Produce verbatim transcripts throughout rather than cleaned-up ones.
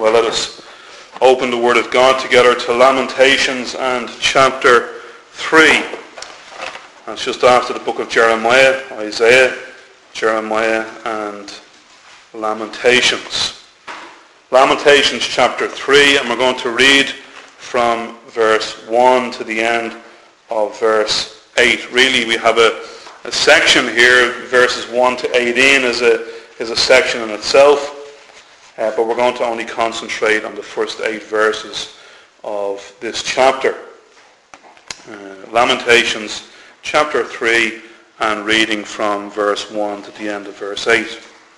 Well, let us open the Word of God together to Lamentations and chapter three. That's just after the book of Jeremiah, Isaiah, Jeremiah and Lamentations. Lamentations chapter three, and we're going to read from verse one to the end of verse eight. Really, we have a, a section here, verses one to eighteen is a, is a section in itself. Uh, but we're going to only concentrate on the first eight verses of this chapter. Uh, Lamentations chapter three, and reading from verse one to the end of verse eight.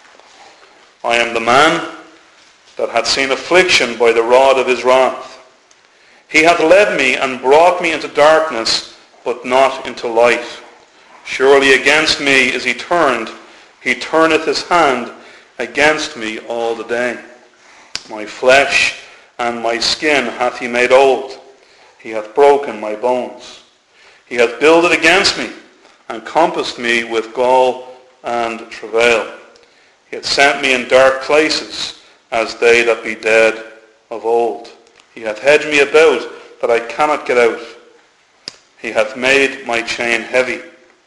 I am the man that hath seen affliction by the rod of his wrath. He hath led me and brought me into darkness, but not into light. Surely against me is he turned. He turneth his hand against me all the day. My flesh and my skin hath he made old. He hath broken my bones. He hath builded against me, and compassed me with gall and travail. He hath sent me in dark places, as they that be dead of old. He hath hedged me about, that I cannot get out. He hath made my chain heavy.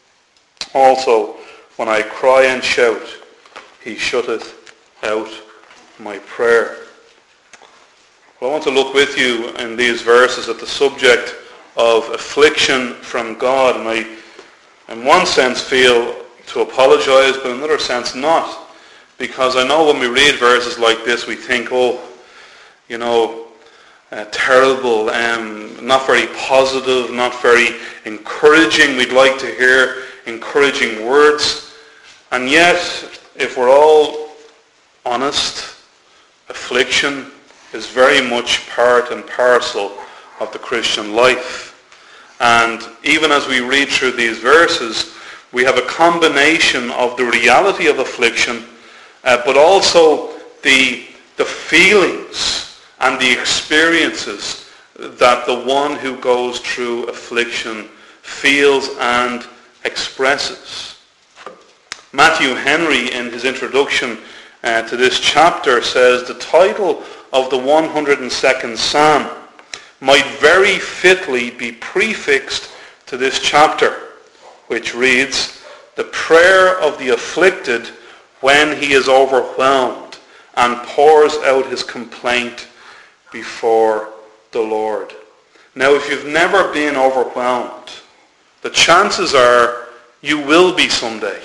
Also, when I cry and shout, he shutteth out my prayer. Well, I want to look with you in these verses at the subject of affliction from God. And I, in one sense, feel to apologize, but in another sense not. Because I know when we read verses like this, we think, oh, you know, uh, terrible, um, not very positive, not very encouraging. We'd like to hear encouraging words. And yet, if we're all honest, affliction is very much part and parcel of the Christian life. And even as we read through these verses, we have a combination of the reality of affliction, uh, but also the, the feelings and the experiences that the one who goes through affliction feels and expresses. Matthew Henry, in his introduction uh, to this chapter, says the title of the one hundred second Psalm might very fitly be prefixed to this chapter, which reads, "The prayer of the afflicted when he is overwhelmed and pours out his complaint before the Lord." Now, if you've never been overwhelmed, the chances are you will be someday.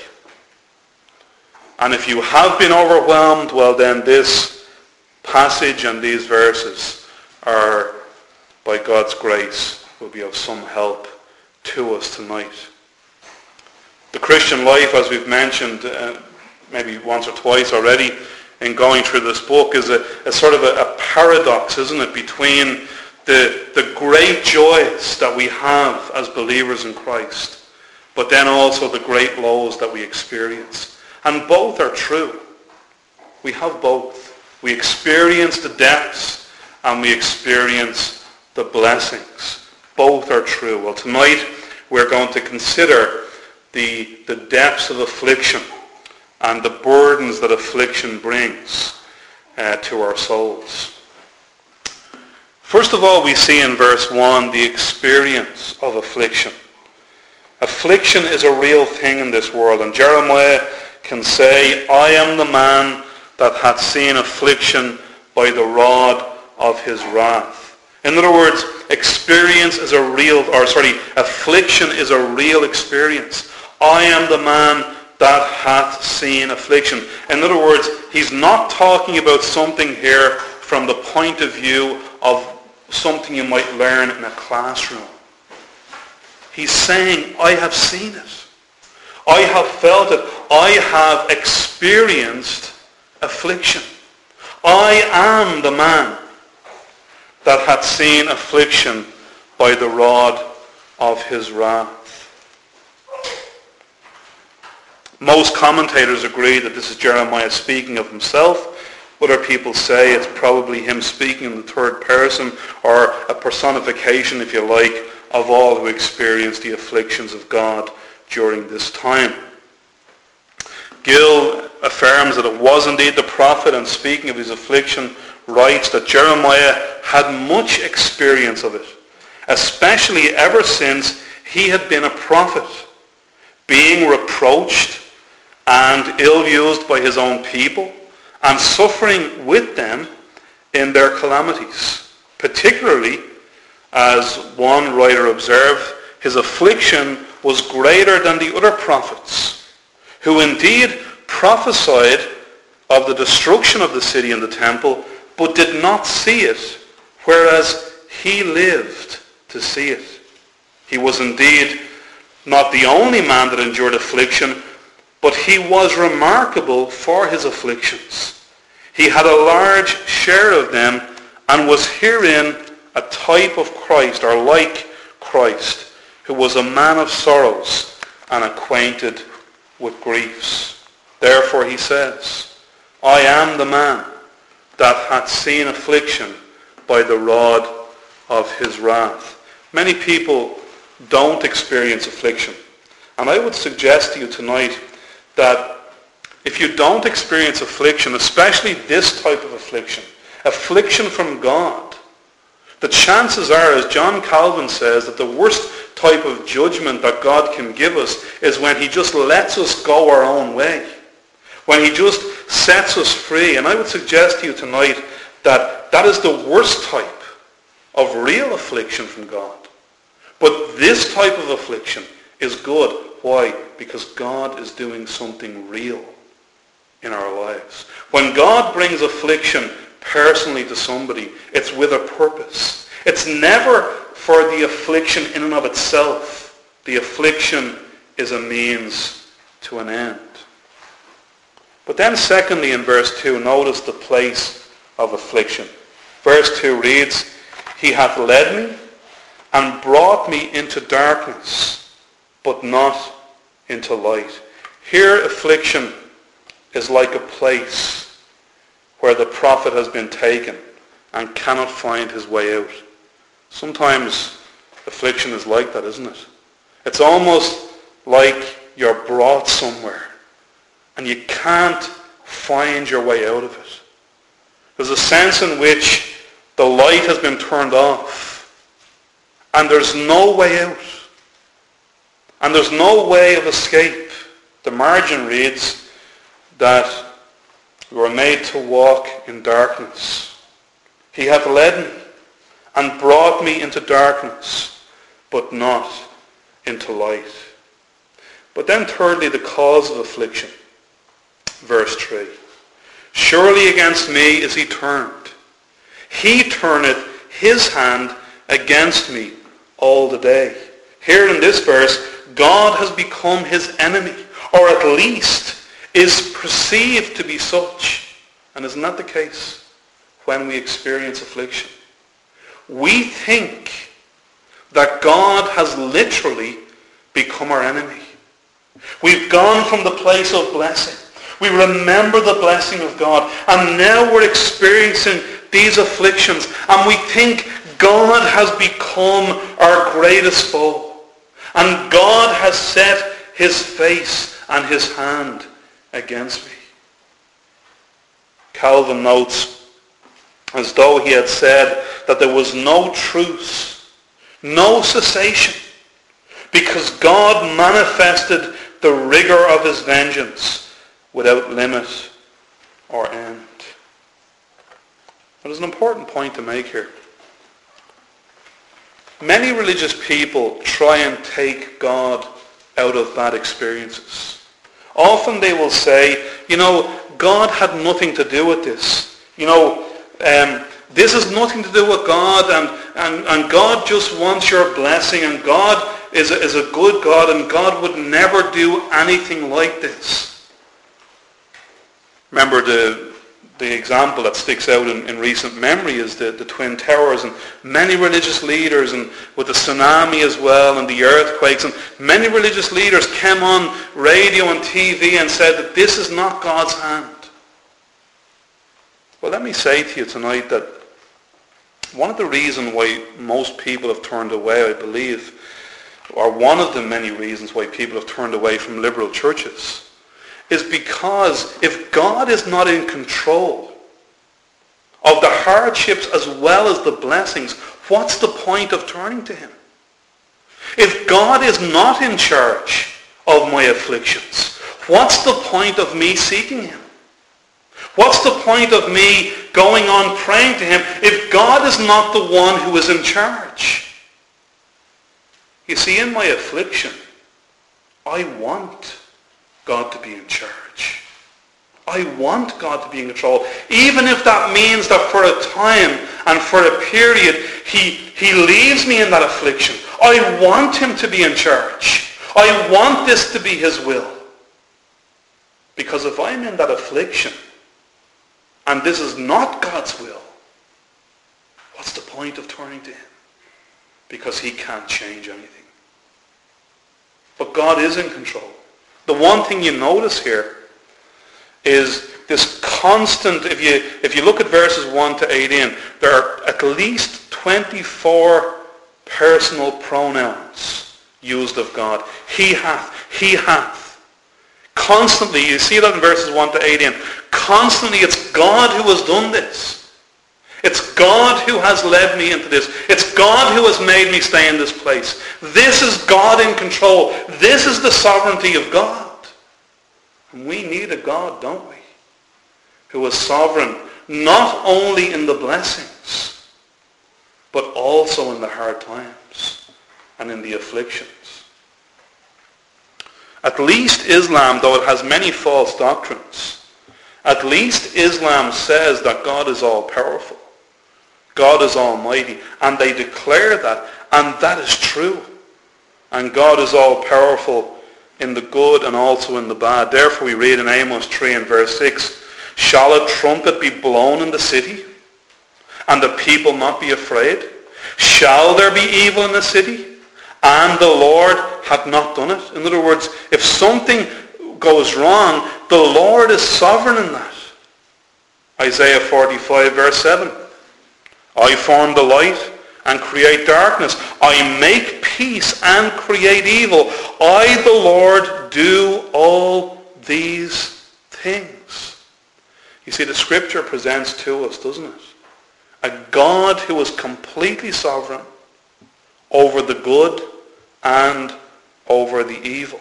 And if you have been overwhelmed, well then this passage and these verses are, by God's grace, will be of some help to us tonight. The Christian life, as we've mentioned uh, maybe once or twice already in going through this book, is a, a sort of a, a paradox, isn't it, between the, the great joys that we have as believers in Christ, but then also the great lows that we experience. And both are true. We have both. We experience the depths and we experience the blessings. Both are true. Well, tonight we're going to consider the, the depths of affliction and the burdens that affliction brings uh, to our souls. First of all, we see in verse one the experience of affliction. Affliction is a real thing in this world, and Jeremiah can say, I am the man that hath seen affliction by the rod of his wrath. In other words, experience is a real, or sorry, affliction is a real experience. I am the man that hath seen affliction. In other words, he's not talking about something here from the point of view of something you might learn in a classroom. He's saying, I have seen it. I have felt it. I have experienced affliction. I am the man that hath seen affliction by the rod of his wrath. Most commentators agree that this is Jeremiah speaking of himself. Other people say it's probably him speaking in the third person, or a personification, if you like, of all who experienced the afflictions of God during this time. Gill affirms that it was indeed the prophet, and speaking of his affliction, writes that Jeremiah had much experience of it, especially ever since he had been a prophet, being reproached and ill-used by his own people, and suffering with them in their calamities. Particularly, as one writer observed, his affliction was greater than the other prophets, who indeed prophesied of the destruction of the city and the temple, but did not see it, whereas he lived to see it. He was indeed not the only man that endured affliction, but he was remarkable for his afflictions. He had a large share of them, and was herein a type of Christ, or like Christ, who was a man of sorrows and acquainted with griefs. Therefore he says, I am the man that hath seen affliction by the rod of his wrath. Many people don't experience affliction. And I would suggest to you tonight that if you don't experience affliction, especially this type of affliction, affliction from God, the chances are, as John Calvin says, that the worst type of judgment that God can give us is when he just lets us go our own way, when he just sets us free. And I would suggest to you tonight that that is the worst type of real affliction from God. But this type of affliction is good. Why? Because God is doing something real in our lives. When God brings affliction personally to somebody, it's with a purpose. It's never for the affliction in and of itself. The affliction is a means to an end. But then secondly, in verse two, notice the place of affliction. Verse two reads, He hath led me and brought me into darkness, but not into light. Here affliction is like a place where the prophet has been taken and cannot find his way out. Sometimes affliction is like that, isn't it? It's almost like you're brought somewhere and you can't find your way out of it. There's a sense in which the light has been turned off and there's no way out. And there's no way of escape. The margin reads that we were made to walk in darkness. He hath led me and brought me into darkness, but not into light. But then thirdly, the cause of affliction. Verse three. Surely against me is he turned. He turneth his hand against me all the day. Here in this verse, God has become his enemy, or at least is perceived to be such. And isn't that the case when we experience affliction? We think that God has literally become our enemy. We've gone from the place of blessing. We remember the blessing of God, and now we're experiencing these afflictions, and we think God has become our greatest foe. And God has set his face and his hand against me. Calvin notes, as though he had said that there was no truce, no cessation, because God manifested the rigor of his vengeance without limit or end. There's an important point to make here. Many religious people try and take God out of bad experiences. Often they will say, you know, God had nothing to do with this. You know, um, this has nothing to do with God, and, and, and God just wants your blessing, and God is a, is a good God, and God would never do anything like this. Remember the the example that sticks out in, in recent memory is the, the Twin Towers, and many religious leaders, and with the tsunami as well, and the earthquakes, and many religious leaders came on radio and T V and said that this is not God's hand. Well, let me say to you tonight that one of the reasons why most people have turned away, I believe, or one of the many reasons why people have turned away from liberal churches, is because if God is not in control of the hardships as well as the blessings, what's the point of turning to him? If God is not in charge of my afflictions, what's the point of me seeking him? What's the point of me going on praying to him if God is not the one who is in charge? You see, in my affliction, I want God to be in charge. I want God to be in control. Even if that means that for a time and for a period, he, he leaves me in that affliction. I want him to be in charge. I want this to be his will. Because if I'm in that affliction, and this is not God's will, what's the point of turning to him? Because he can't change anything. But God is in control. The one thing you notice here is this constant, if you if you look at verses one to eighteen, there are at least twenty-four personal pronouns used of God. He hath, he hath. Constantly, you see that in verses one to eighteen. Constantly, it's God who has done this. It's God who has led me into this. It's God who has made me stay in this place. This is God in control. This is the sovereignty of God. And we need a God, don't we? Who is sovereign not only in the blessings, but also in the hard times and in the afflictions. At least Islam, though it has many false doctrines, at least Islam says that God is all-powerful. God is almighty. And they declare that. And that is true. And God is all-powerful in the good and also in the bad. Therefore we read in Amos three and verse six, shall a trumpet be blown in the city, and the people not be afraid? Shall there be evil in the city, and the Lord hath not done it? In other words, if something goes wrong, the Lord is sovereign in that. Isaiah forty-five verse seven. I form the light and create darkness. I make peace and create evil. I, the Lord, do all these things. You see, the scripture presents to us, doesn't it, a God who is completely sovereign over the good and over the evil.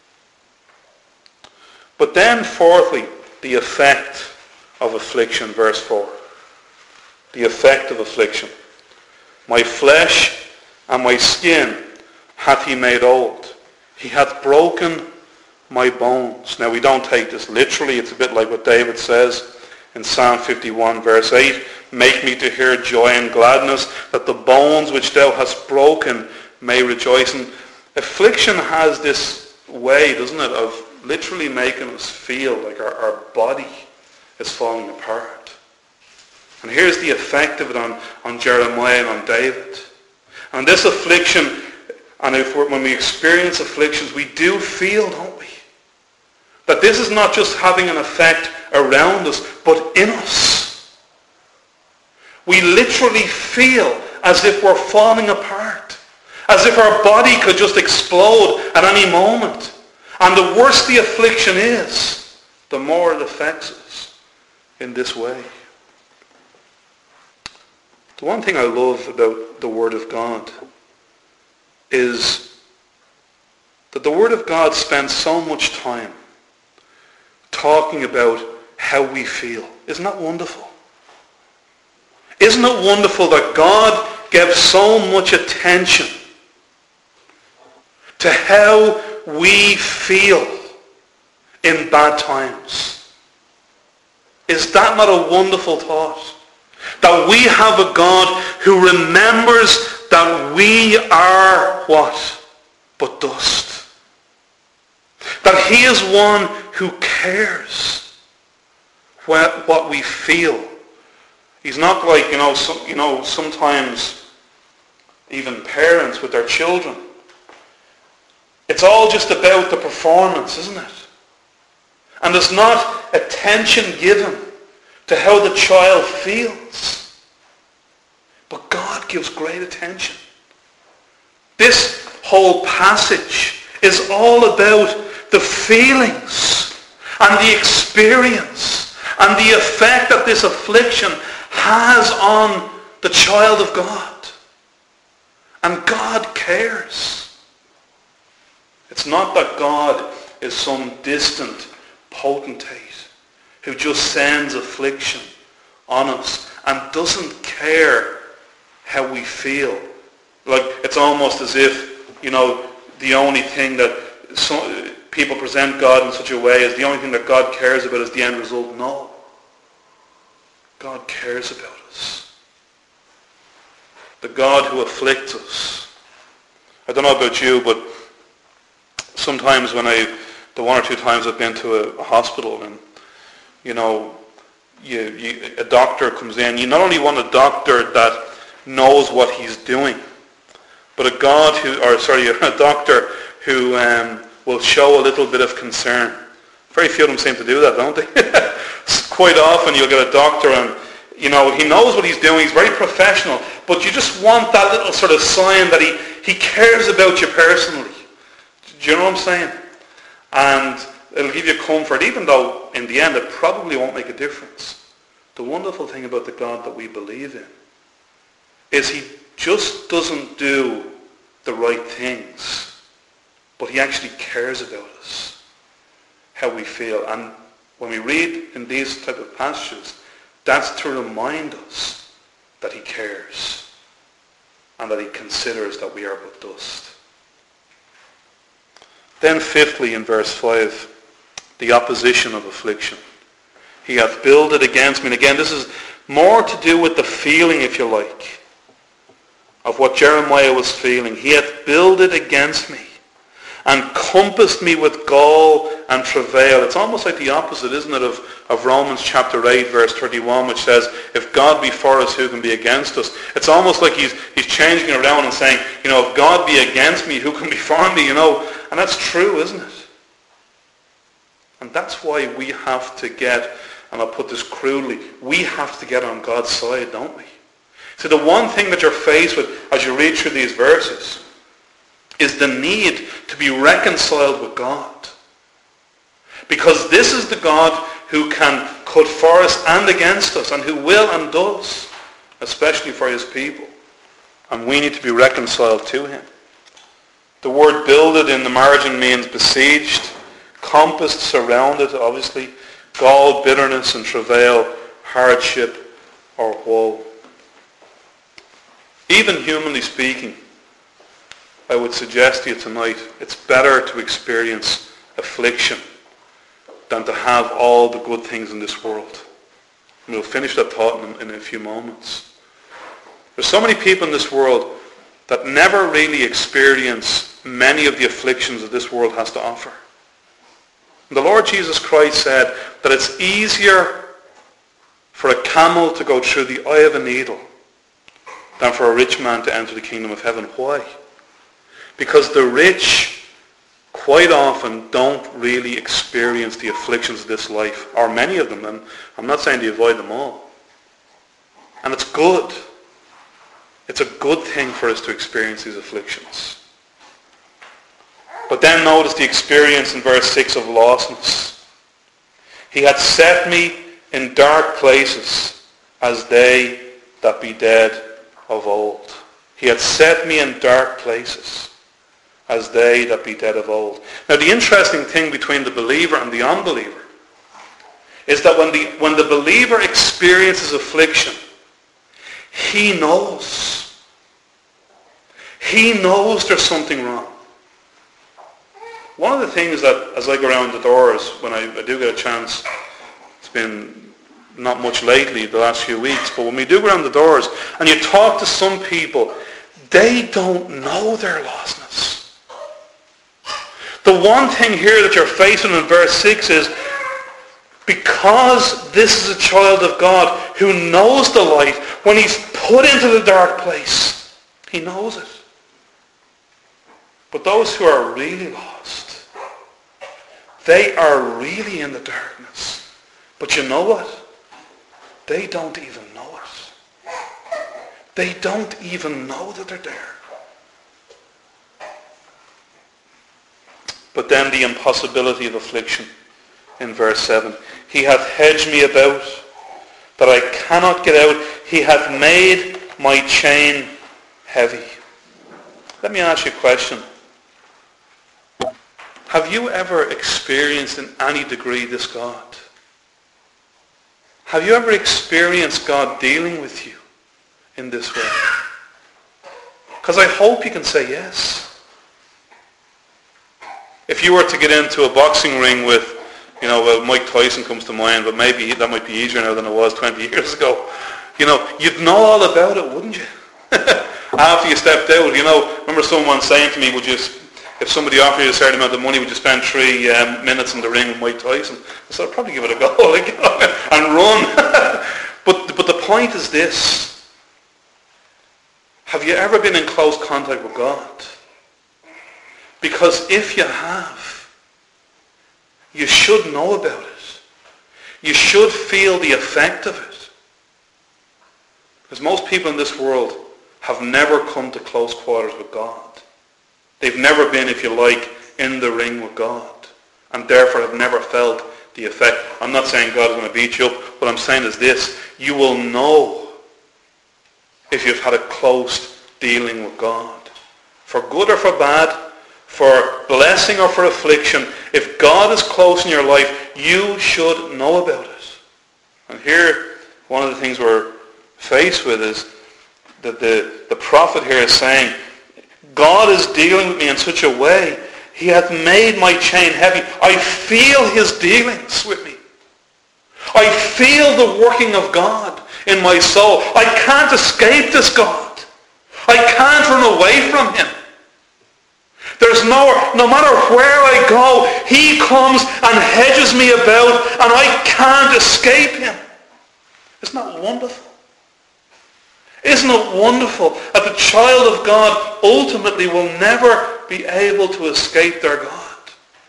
But then, fourthly, the effect of affliction, verse four. The effect of affliction. My flesh and my skin hath he made old. He hath broken my bones. Now we don't take this literally. It's a bit like what David says in Psalm fifty-one verse eight. Make me to hear joy and gladness, that the bones which thou hast broken may rejoice. And affliction has this way, doesn't it, of literally making us feel like our, our body is falling apart. And here's the effect of it on, on Jeremiah and on David. And this affliction, and if we're, when we experience afflictions, we do feel, don't we, that this is not just having an effect around us, but in us. We literally feel as if we're falling apart, as if our body could just explode at any moment. And the worse the affliction is, the more it affects us in this way. The one thing I love about the Word of God is that the Word of God spends so much time talking about how we feel. Isn't that wonderful? Isn't it wonderful that God gives so much attention to how we feel in bad times? Is that not a wonderful thought? That we have a God who remembers that we are what? But dust. That he is one who cares what, what we feel. He's not like, you know, some, you know, sometimes even parents with their children. It's all just about the performance, isn't it? And there's not attention given to how the child feels. But God gives great attention. This whole passage is all about the feelings and the experience and the effect that this affliction has on the child of God. And God cares. It's not that God is some distant potentate who just sends affliction on us and doesn't care how we feel. Like, it's almost as if, you know, the only thing that some, people present God in such a way as the only thing that God cares about is the end result. No. God cares about us. The God who afflicts us. I don't know about you, but sometimes when I, the one or two times I've been to a, a hospital and, you know, you, you, a doctor comes in, you not only want a doctor that knows what he's doing, but a God who, or sorry, a doctor who um, will show a little bit of concern. Very few of them seem to do that, don't they? Quite often you'll get a doctor and, you know, he knows what he's doing, he's very professional, but you just want that little sort of sign that he, he cares about you personally. Do you know what I'm saying? And it'll give you comfort, even though in the end it probably won't make a difference. The wonderful thing about the God that we believe in is he just doesn't do the right things, but he actually cares about us, how we feel. And when we read in these type of passages, that's to remind us that he cares and that he considers that we are but dust. Then fifthly, in verse five, the opposition of affliction. He hath builded against me. And again, this is more to do with the feeling, if you like, of what Jeremiah was feeling. He hath builded against me and compassed me with gall and travail. It's almost like the opposite, isn't it, of, of Romans chapter eight, verse thirty-one, which says, if God be for us, who can be against us? It's almost like he's he's changing it around and saying, you know, if God be against me, who can be for me, you know? And that's true, isn't it? And that's why we have to get, and I'll put this crudely, we have to get on God's side, don't we? So the one thing that you're faced with as you read through these verses is the need to be reconciled with God. Because this is the God who can cut for us and against us, and who will and does, especially for his people. And we need to be reconciled to him. The word builded in the margin means besieged, compassed, surrounded, obviously, gall, bitterness, and travail, hardship, or woe. Even humanly speaking, I would suggest to you tonight, it's better to experience affliction than to have all the good things in this world. And we'll finish that thought in, in a few moments. There's so many people in this world that never really experience many of the afflictions that this world has to offer. And the Lord Jesus Christ said that it's easier for a camel to go through the eye of a needle than for a rich man to enter the kingdom of heaven. Why? Because the rich quite often don't really experience the afflictions of this life, or many of them, and I'm not saying to avoid them all. And it's good. It's a good thing for us to experience these afflictions. But then notice the experience in verse six of lostness. He hath set me in dark places as they that be dead of old. He hath set me in dark places as they that be dead of old. Now the interesting thing between the believer and the unbeliever is that when the, when the believer experiences affliction, he knows. He knows there's something wrong. One of the things that, as I go around the doors, when I, I do get a chance, it's been not much lately, the last few weeks, but when we do go around the doors and you talk to some people, they don't know their lostness. The one thing here that you're facing in verse six is, because this is a child of God who knows the light, when he's put into the dark place, he knows it. But those who are really lost, they are really in the darkness. But you know what? They don't even know it. They don't even know that they're there. But then the impossibility of affliction in verse seven. He hath hedged me about, that I cannot get out. He hath made my chain heavy. Let me ask you a question. Have you ever experienced in any degree this God? Have you ever experienced God dealing with you in this way? Because I hope you can say yes. If you were to get into a boxing ring with, you know, well, Mike Tyson comes to mind, but maybe that might be easier now than it was twenty years ago. You know, you'd know all about it, wouldn't you? After you stepped out, you know, remember someone saying to me, would you, if somebody offered you a certain amount of money, would you spend three um, minutes in the ring with Mike Tyson? I said, I'd probably give it a go, like, you know, and run. but, but the point is this. Have you ever been in close contact with God? Because if you have, you should know about it. You should feel the effect of it. Because most people in this world have never come to close quarters with God. They've never been, if you like, in the ring with God, and therefore have never felt the effect. I'm not saying God is going to beat you up. What I'm saying is this. You will know if you've had a close dealing with God. For good or for bad, for blessing or for affliction, if God is close in your life, you should know about it. And here, one of the things we're faced with is that the, the prophet here is saying, God is dealing with me in such a way, he hath made my chain heavy. I feel his dealings with me. I feel the working of God in my soul. I can't escape this God. I can't run away from him. There's no, no matter where I go, he comes and hedges me about, and I can't escape him. Isn't that wonderful? Isn't it wonderful that the child of God ultimately will never be able to escape their God?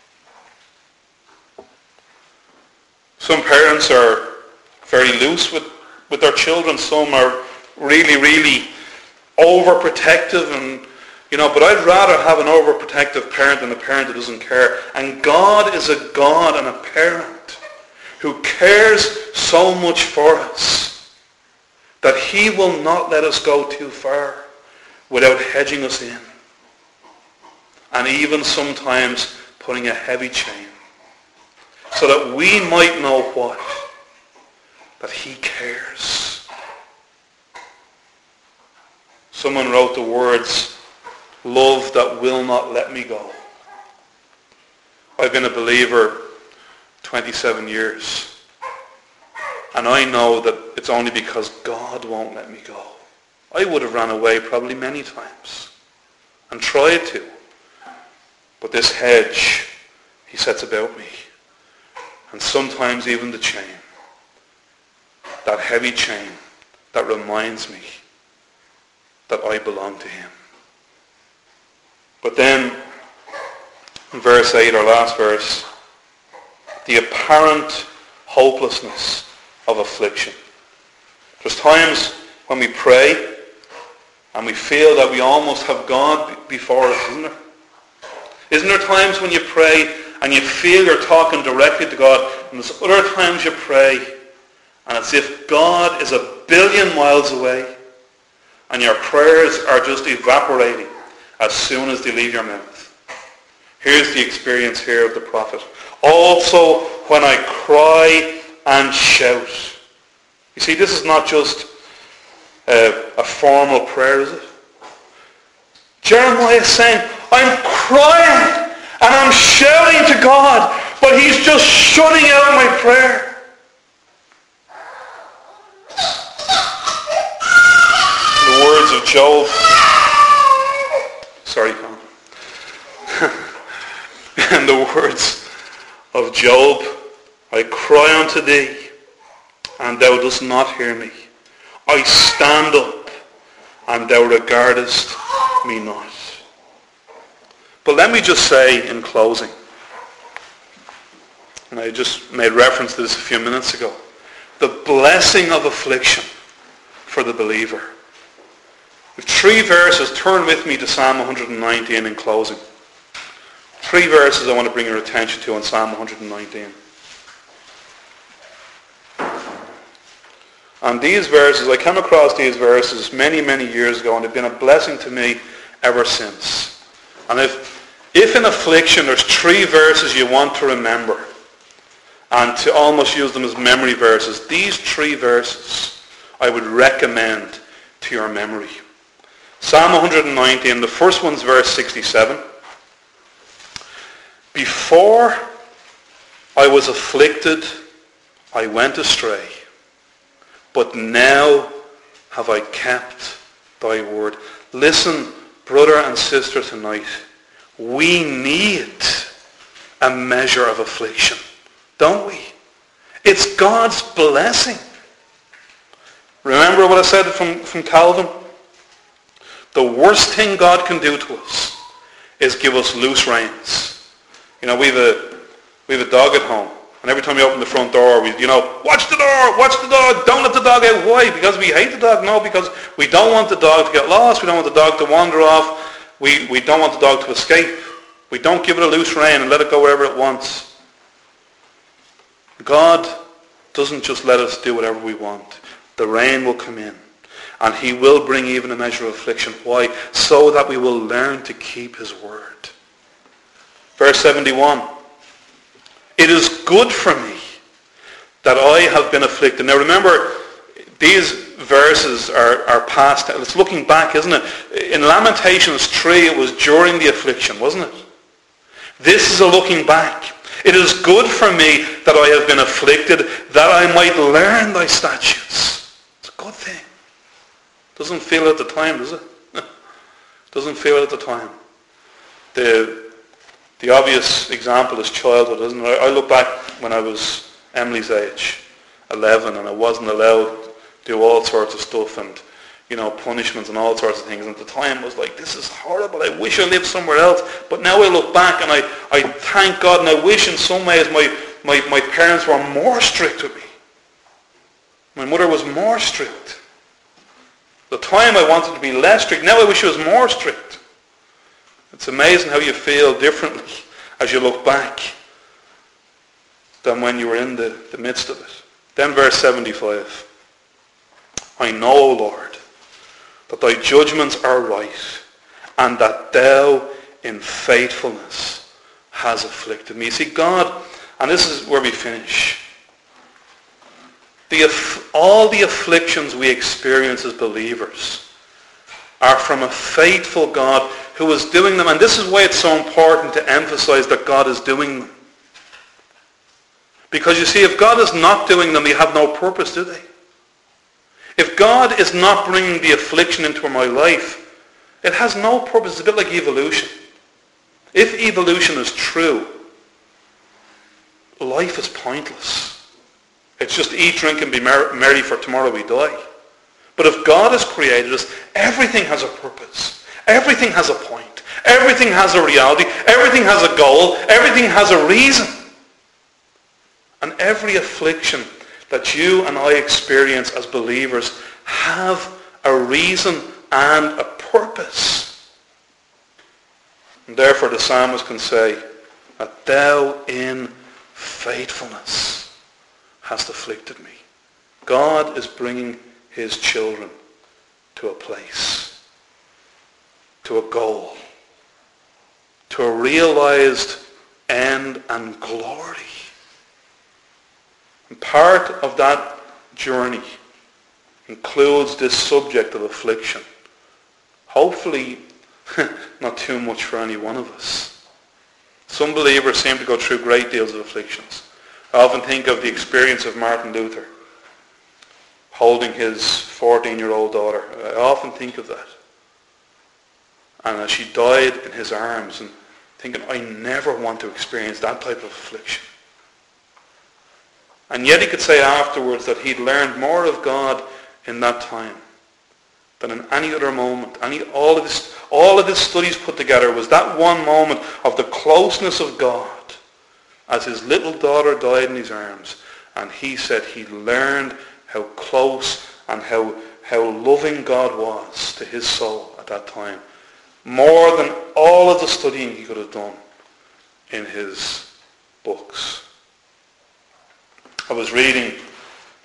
Some parents are very loose with, with their children. Some are really, really overprotective, and you know, but I'd rather have an overprotective parent than a parent that doesn't care. And God is a God and a parent who cares so much for us that he will not let us go too far without hedging us in. And even sometimes putting a heavy chain. So that we might know what? That he cares. Someone wrote the words, love that will not let me go. I've been a believer twenty-seven years. And I know that it's only because God won't let me go. I would have run away probably many times and tried to. But this hedge, he sets about me. And sometimes even the chain, that heavy chain that reminds me that I belong to him. But then, in verse eight, our last verse, the apparent hopelessness of affliction. There's times when we pray and we feel that we almost have God before us, isn't there? Isn't there times when you pray and you feel you're talking directly to God, and there's other times you pray and it's as if God is a billion miles away and your prayers are just evaporating as soon as they leave your mouth? Here's the experience here of the prophet. Also when I cry and shout. You see, this is not just a, a formal prayer, is it? Jeremiah is saying, I'm crying and I'm shouting to God, but he's just shutting out my prayer. In the words of Job, sorry, Colin. In the words of Job, I cry unto thee, and thou dost not hear me. I stand up, and thou regardest me not. But let me just say in closing, and I just made reference to this a few minutes ago, the blessing of affliction for the believer. With three verses, turn with me to Psalm one nineteen in closing. Three verses I want to bring your attention to on Psalm one nineteen. And these verses, I came across these verses many, many years ago, and they've been a blessing to me ever since. And if, if in affliction there's three verses you want to remember, and to almost use them as memory verses, these three verses I would recommend to your memory. Psalm one ninety, and the first one's verse sixty-seven. Before I was afflicted, I went astray, but now have I kept thy word. Listen, brother and sister, tonight, we need a measure of affliction, don't we? It's God's blessing. Remember what I said from, from Calvin? The worst thing God can do to us is give us loose reins. You know, we have a, we have a dog at home. And every time we open the front door, we, you know, watch the door, watch the dog, don't let the dog out. Why? Because we hate the dog? No, because we don't want the dog to get lost. We don't want the dog to wander off. We, we don't want the dog to escape. We don't give it a loose rein and let it go wherever it wants. God doesn't just let us do whatever we want. The rain will come in, and he will bring even a measure of affliction. Why? So that we will learn to keep his word. Verse seventy-one. It is good for me that I have been afflicted. Now remember, these verses are, are past. It's looking back, isn't it? In Lamentations three, it was during the affliction, wasn't it? This is a looking back. It is good for me that I have been afflicted, that I might learn thy statutes. It's a good thing. Doesn't feel it at the time, does it? Doesn't feel it at the time. The The obvious example is childhood, isn't it? I look back when I was Emily's age, eleven, and I wasn't allowed to do all sorts of stuff and, you know, punishments and all sorts of things. And at the time I was like, this is horrible. I wish I lived somewhere else. But now I look back and I, I thank God, and I wish in some ways my, my, my parents were more strict with me. My mother was more strict. At the time I wanted to be less strict. Now I wish she was more strict. It's amazing how you feel differently as you look back than when you were in the, the midst of it. Then verse seventy-five. I know, O Lord, that thy judgments are right, and that thou in faithfulness has afflicted me. See, God, and this is where we finish, the, all the afflictions we experience as believers are from a faithful God who is doing them. And this is why it's so important to emphasize that God is doing them. Because you see, if God is not doing them, they have no purpose, do they? If God is not bringing the affliction into my life, it has no purpose. It's a bit like evolution. If evolution is true, life is pointless. It's just eat, drink, and be merry, for tomorrow we die. But if God has created us, everything has a purpose. Everything has a point. Everything has a reality. Everything has a goal. Everything has a reason. And every affliction that you and I experience as believers have a reason and a purpose. And therefore the psalmist can say that thou in faithfulness hast afflicted me. God is bringing his children to a place, to a goal, to a realized end and glory. And part of that journey includes this subject of affliction. Hopefully not too much for any one of us. Some believers seem to go through great deals of afflictions. I often think of the experience of Martin Luther holding his fourteen-year-old daughter. I often think of that. And as she died in his arms, and thinking, I never want to experience that type of affliction. And yet he could say afterwards that he'd learned more of God in that time than in any other moment. Any, all, of his, all of his studies put together was that one moment of the closeness of God as his little daughter died in his arms. And he said he learned how close and how, how loving God was to his soul at that time. More than all of the studying he could have done in his books. I was reading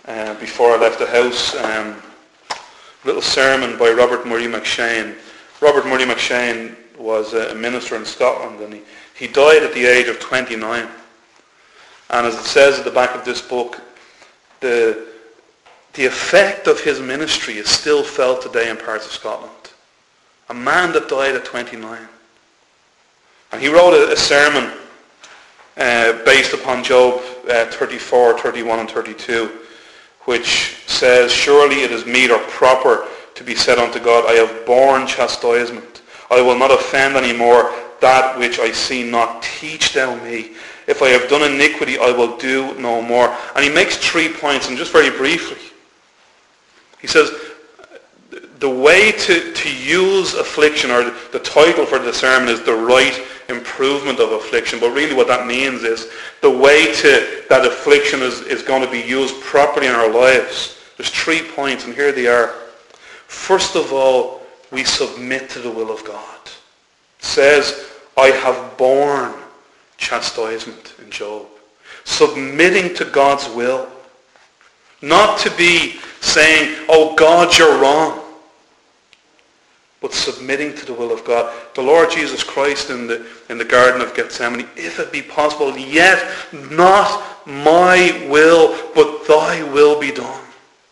uh, before I left the house. Um, a little sermon by Robert Murray McShane. Robert Murray McShane was a minister in Scotland, and he, he died at the age of twenty-nine. And as it says at the back of this book, the, the effect of his ministry is still felt today in parts of Scotland. A man that died at twenty-nine. And he wrote a, a sermon uh, based upon Job uh, thirty-four, thirty-one and thirty-two, which says, "Surely it is meet or proper to be said unto God, I have borne chastisement. I will not offend any more that which I see not. Teach thou me. If I have done iniquity, I will do no more." And he makes three points, and just very briefly. He says, the way to, to use affliction, or the, the title for the sermon is The Right Improvement of Affliction. But really what that means is the way to that affliction is, is going to be used properly in our lives. There's three points, and here they are. First of all, we submit to the will of God. It says, I have borne chastisement in Job. Submitting to God's will. Not to be saying, oh God, you're wrong. But submitting to the will of God. The Lord Jesus Christ in the, in the Garden of Gethsemane, if it be possible, yet not my will, but thy will be done.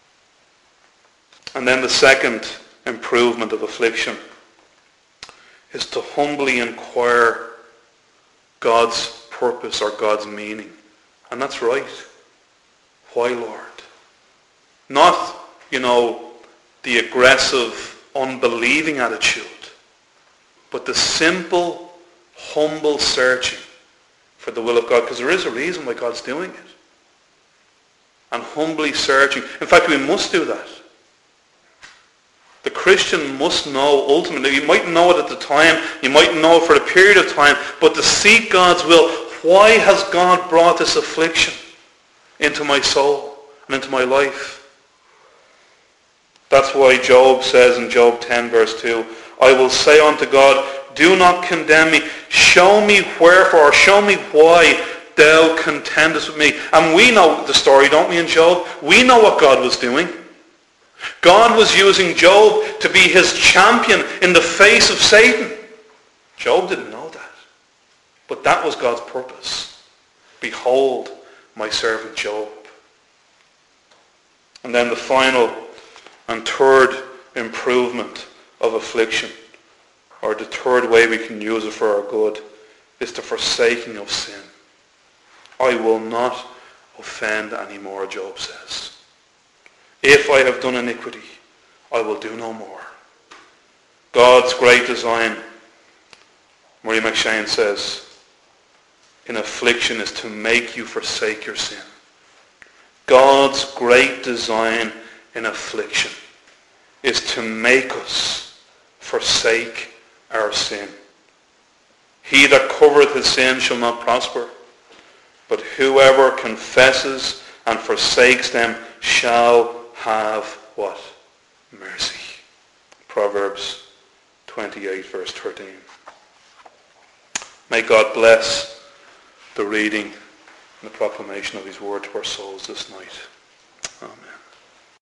And then the second improvement of affliction is to humbly inquire God's purpose or God's meaning. And that's right. Why, Lord? Not, you know, the aggressive, unbelieving attitude, but the simple, humble searching for the will of God, because there is a reason why God's doing it. And humbly searching. In fact, we must do that. The Christian must know ultimately. You might know it at the time, you might know it for a period of time, but to seek God's will. Why has God brought this affliction into my soul and into my life? That's why Job says in Job ten verse two, I will say unto God, do not condemn me. Show me wherefore, or show me why thou contendest with me. And we know the story, don't we, in Job? We know what God was doing. God was using Job to be his champion in the face of Satan. Job didn't know that. But that was God's purpose. Behold my servant Job. And then the final and third improvement of affliction, or the third way we can use it for our good, is the forsaking of sin. I will not offend anymore, Job says. If I have done iniquity, I will do no more. God's great design, Murray McShane says, in affliction is to make you forsake your sin. God's great design in affliction is to make us forsake our sin. He that covereth his sin shall not prosper, but whoever confesses and forsakes them shall have what? Mercy. Proverbs twenty-eight verse thirteen. May God bless the reading and the proclamation of his word to our souls this night. Amen.